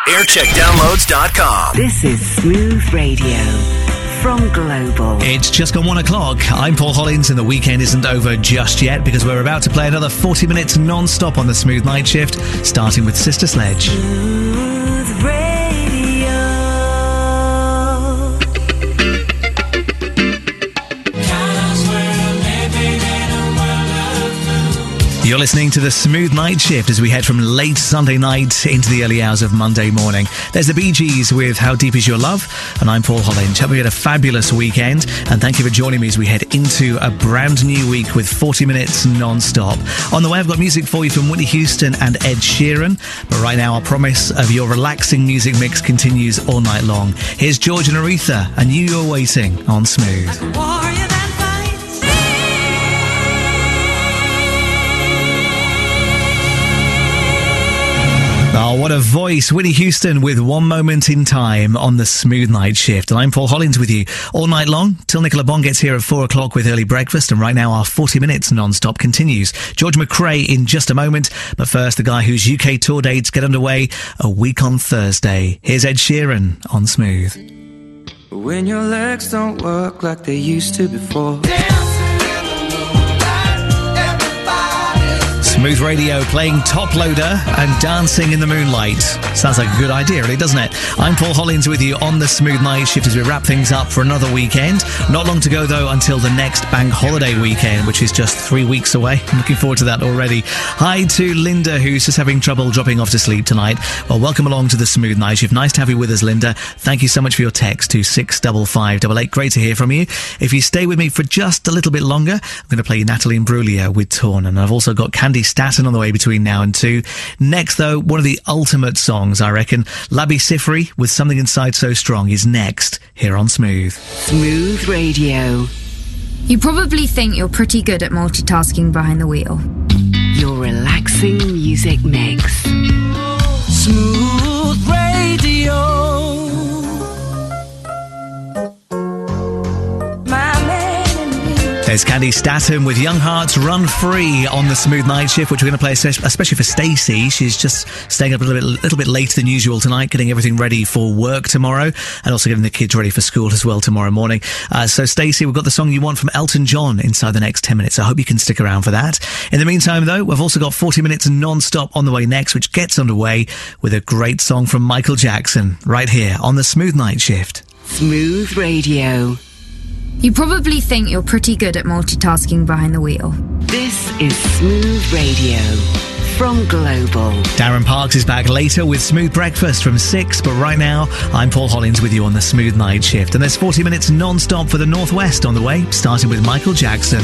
Aircheckdownloads.com. This is Smooth Radio from Global. It's just gone 1 o'clock. I'm Paul Hollins, and the weekend isn't over just yet because we're about to play another 40 minutes non-stop on the Smooth Night Shift, starting with Sister Sledge. Smooth Radio. You're listening to the Smooth Night Shift as we head from late Sunday night into the early hours of Monday morning. There's the Bee Gees with How Deep Is Your Love, and I'm Paul Hollins. Hope you had a fabulous weekend, and thank you for joining me as we head into a brand new week with 40 minutes non-stop. On the way, I've got music for you from Whitney Houston and Ed Sheeran, but right now our promise of your relaxing music mix continues all night long. Here's George and Aretha, and You're Waiting on Smooth. Oh, what a voice. Whitney Houston with One Moment in Time on the Smooth Night Shift. And I'm Paul Hollins with you all night long till Nicola Bond gets here at 4 o'clock with early breakfast. And right now our 40 minutes non-stop continues. George McRae in just a moment. But first, the guy whose UK tour dates get underway a week on Thursday. Here's Ed Sheeran on Smooth. When your legs don't work like they used to before. Smooth Radio playing Top Loader and Dancing in the Moonlight. Sounds like a good idea, really, doesn't it? I'm Paul Hollins with you on the Smooth Night Shift as we wrap things up for another weekend. Not long to go, though, until the next bank holiday weekend, which is just 3 weeks away. I'm looking forward to that already. Hi to Linda, who's just having trouble dropping off to sleep tonight. Well, welcome along to the Smooth Night Shift. Nice to have you with us, Linda. Thank you so much for your text to 65588. Great to hear from you. If you stay with me for just a little bit longer, I'm going to play you Natalie Imbruglia with Torn, and I've also got Candy Staton on the way between now and 2. Next, though, one of the ultimate songs, I reckon. Labi Siffre with Something Inside So Strong is next here on Smooth. Smooth Radio. You probably think you're pretty good at multitasking behind the wheel. Your relaxing music mix. Smooth Radio. There's Candy Staton with Young Hearts Run Free on the Smooth Night Shift, which we're going to play especially for Stacey. She's just staying up a little bit later than usual tonight, getting everything ready for work tomorrow, and also getting the kids ready for school as well tomorrow morning. So Stacey, we've got the song you want from Elton John inside the next 10 minutes. I hope you can stick around for that. In the meantime, though, we've also got 40 minutes non-stop on the way next, which gets underway with a great song from Michael Jackson right here on the Smooth Night Shift. Smooth Radio. You probably think you're pretty good at multitasking behind the wheel. This is Smooth Radio from Global. Darren Parks is back later with Smooth Breakfast from 6, but right now, I'm Paul Hollins with you on the Smooth Night Shift. And there's 40 minutes non-stop for the Northwest on the way, starting with Michael Jackson.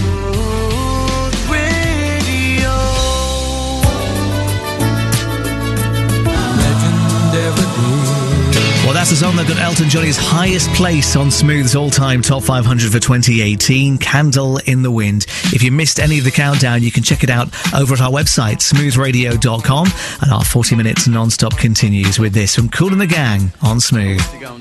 Well, that's the song that got Elton John his highest place on Smooth's all-time Top 500 for 2018, Candle in the Wind. If you missed any of the countdown, you can check it out over at our website, smoothradio.com. And our 40 minutes non-stop continues with this from Kool and the Gang on Smooth.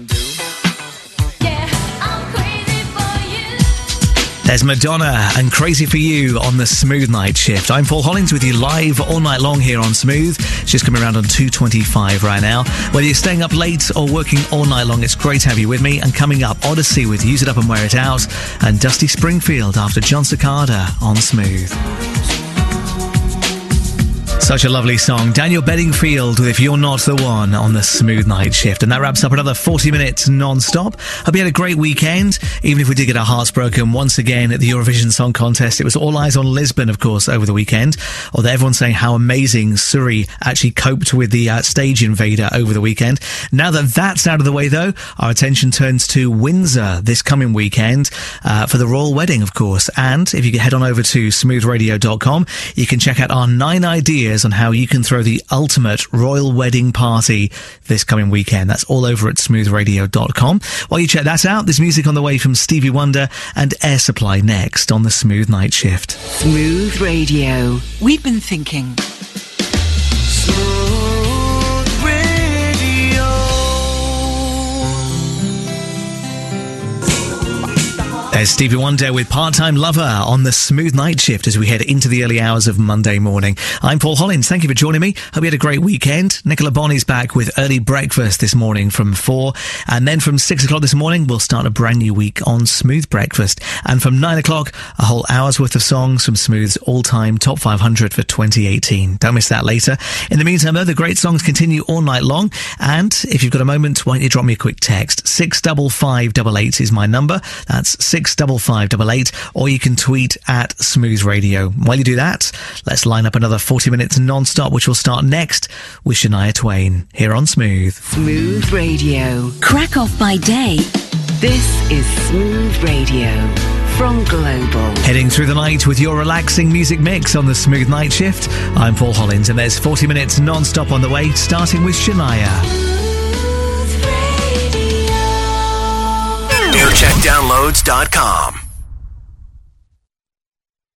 There's Madonna and Crazy For You on the Smooth Night Shift. I'm Paul Hollins with you live all night long here on Smooth. It's just coming around on 2:25 right now. Whether you're staying up late or working all night long, it's great to have you with me. And coming up, Odyssey with Use It Up and Wear It Out, and Dusty Springfield after John Cicada on Smooth. Such a lovely song. Daniel Bedingfield with If You're Not the One on the Smooth Night Shift. And that wraps up another 40 minutes non-stop. Hope you had a great weekend. Even if we did get our hearts broken once again at the Eurovision Song Contest, it was all eyes on Lisbon, of course, over the weekend. Although everyone's saying how amazing Suri actually coped with the stage invader over the weekend. Now that that's out of the way, though, our attention turns to Windsor this coming weekend for the royal wedding, of course. And if you head on over to smoothradio.com, you can check out our 9 ideas on how you can throw the ultimate royal wedding party this coming weekend. That's all over at smoothradio.com. While you check that out, there's music on the way from Stevie Wonder and Air Supply next on the Smooth Night Shift. Smooth Radio. We've been thinking. Smooth Radio. There's Stevie Wonder with Part-Time Lover on the Smooth Night Shift as we head into the early hours of Monday morning. I'm Paul Hollins. Thank you for joining me. Hope you had a great weekend. Nicola Bonney's back with early breakfast this morning from 4. And then from 6 o'clock this morning, we'll start a brand new week on Smooth Breakfast. And from 9 o'clock, a whole hour's worth of songs from Smooth's all-time top 500 for 2018. Don't miss that later. In the meantime, though, the great songs continue all night long. And if you've got a moment, why don't you drop me a quick text? 65588 is my number. That's 65588, or you can tweet at Smooth Radio. While you do that, let's line up another 40 minutes non-stop, which will start next with Shania Twain here on Smooth. Smooth Radio. Crack off by day. This is Smooth Radio from Global. Heading through the night with your relaxing music mix on the Smooth Night Shift. I'm Paul Hollins, and there's 40 minutes non-stop on the way, starting with Shania. Aircheckdownloads.com.